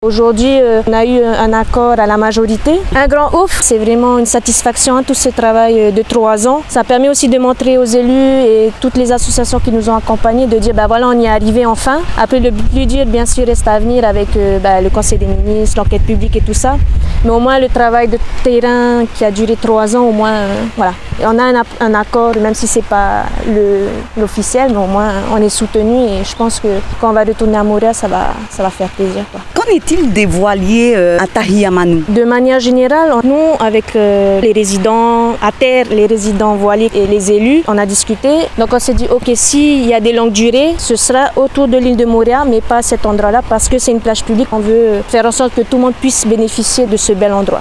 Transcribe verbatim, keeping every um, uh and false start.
Aujourd'hui, euh, on a eu un accord à la majorité. Un grand ouf, c'est vraiment une satisfaction, hein, tout ce travail de trois ans. Ça permet aussi de montrer aux élus et toutes les associations qui nous ont accompagnés de dire, bah voilà, on y est arrivé enfin. Après, le plus dur, bien sûr, reste à venir avec euh, bah, le Conseil des ministres, l'enquête publique et tout ça. Mais au moins, le travail de terrain qui a duré trois ans, au moins, euh, voilà. Et on a un, un accord, même si ce n'est pas le, l'officiel, mais au moins, on est soutenu et je pense que quand on va retourner à Moria, ça va, ça va faire plaisir, quoi. Qu'en est-il des voiliers euh, à Tahia-Manou? De manière générale, nous, avec euh, les résidents à terre, les résidents voiliers et les élus, on a discuté. Donc on s'est dit, ok, s'il y a des longues durées, ce sera autour de l'île de Moria, mais pas à cet endroit-là, parce que c'est une plage publique. On veut faire en sorte que tout le monde puisse bénéficier de ce bel endroit.